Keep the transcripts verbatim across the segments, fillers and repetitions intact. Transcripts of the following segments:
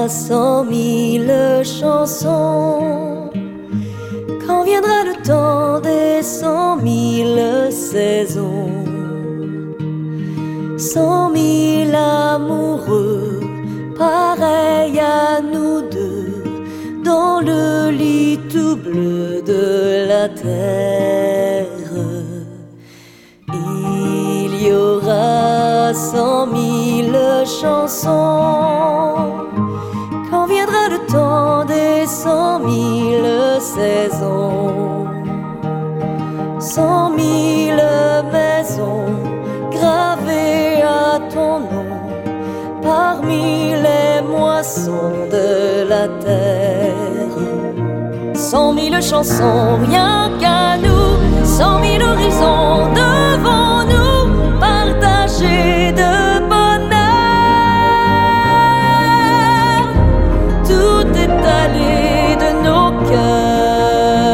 cent mille chansons. Quand viendra le temps des cent mille saisons, cent mille amoureux, pareils à nous deux, dans le lit tout bleu de la terre. Il y aura cent mille chansons. Quand viendra le temps des cent mille saisons, cent mille maisons gravées à ton nom parmi les moissons de la terre. Cent mille chansons rien qu'à nous, cent mille horizons devant nous, partagés de bonheur. Tout est allé de nos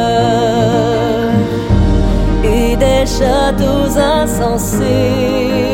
cœurs et des châteaux insensés